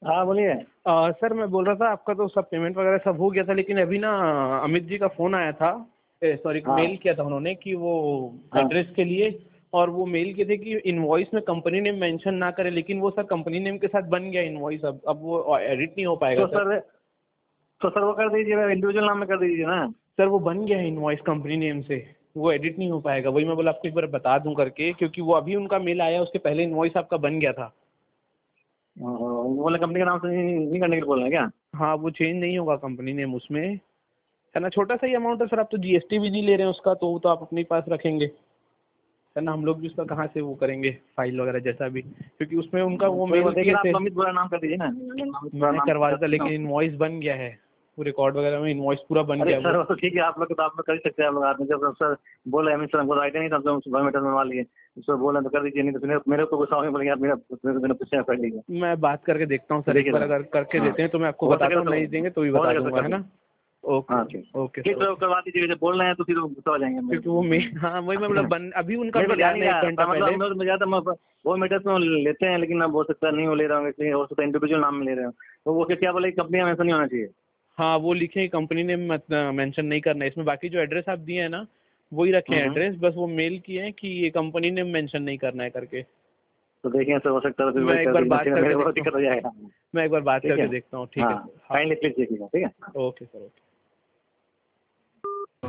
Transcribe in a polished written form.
हाँ बोलिए। सर मैं बोल रहा था आपका तो सब पेमेंट वगैरह सब हो गया था, लेकिन अभी ना अमित जी का फ़ोन आया था, सॉरी हाँ मेल किया था उन्होंने कि वो हाँ। एड्रेस के लिए, और वो मेल किए थे कि इनवॉइस में कंपनी नेम मेंशन ना करें, लेकिन वो सर कंपनी नेम के साथ बन गया इनवॉइस, अब वो एडिट नहीं हो पाएगा तो सर। सर तो सर वो कर दीजिए, इंडिविजुअल नाम में कर दीजिए ना। सर वो बन गया है इनवॉइस कंपनी नेम से, वो एडिट नहीं हो पाएगा, वही मैं बोला आपको एक बार बता दूं करके, क्योंकि वो अभी उनका मेल आया, उसके पहले इनवॉइस आपका बन गया था। वो बोले कंपनी के नाम से नहीं करने के लिए बोल रहे हैं क्या? हाँ वो चेंज नहीं होगा कंपनी नेम उसमें, है ना, छोटा सा ही अमाउंट है सर, आप तो जीएसटी भी नहीं ले रहे हैं उसका, तो वो तो आप अपने पास रखेंगे, है ना, हम लोग भी उसका कहाँ से वो करेंगे फाइल वगैरह जैसा भी, क्योंकि उसमें उनका वो तो मेल देखिए किए ना, आप थे। अमित बुरा नाम कर दीजिए ना, अमित बुरा मैं नाम करवा कर देता, दीजिए ना। लेकिन इनवॉइस बन गया है, वो रिकॉर्ड वगैरह में इनवॉइस पूरा बन अरे गया है सर वो। वो तो ठीक है, आप लोग तो आप लोग कर ही सकते हैं, आप लोग आदमी जब सर बोले अमित सर हमको आइडिया नहीं था, हम लोग बायोमेट्रिक बनवा लिए, सर बोले तो कर दीजिए, नहीं तो मेरे को गुस्सा होने बोलेंगे यार, मेरा पूछे कर लीजिए। मैं बात करके देखता हूँ तो सर, एक देखिए बार सर। अगर करके हाँ देते हैं तो मैं आपको हो सके बताता हूँ, तो नहीं देंगे तो भी हो बता सके तो दूंगा, कर है ना। दीजिए। ओके हाँ ठीक। ओके ठीक सर सर ओके। करवा दीजिए, जैसे बोल रहे हैं तो फिर गुस्सा हो जाएंगे क्योंकि वो हाँ वही मैं बोला अभी उनका मेरे को मेल ध्यान आया नहीं ना एक रहा घंटा था, मतलब पहले। मैं ज्यादा वो मीटर्स में लेते हैं, लेकिन अब हो सकता है नहीं वो ले रहा हूँ, इसलिए हो सकता है इंडिविजुअल नाम में ले रहे हो, तो वो क्या बोले कंपनी में ऐसा नहीं होना चाहिए। हाँ वो लिखे कंपनी ने मेंशन नहीं करना है इसमें, बाकी जो एड्रेस आप दिए हैं ना वही रखे हैं हम्म। एड्रेस, बस वो मेल किए हैं कि ये कंपनी ने मेंशन नहीं करना है करके। तो देखिए सर, हो सकता है तो फिर मैं वही एक कर बार दीजिए, बात फिर करके मेरे को देखता हूँ, दिक्कत हो जाएगा। मैं एक बार बात ठीक करके है। देखता हूँ, ठीक है हाँ सर, हाँ। काइंडली प्लीज देखिएगा, ठीक है। Okay sir okay.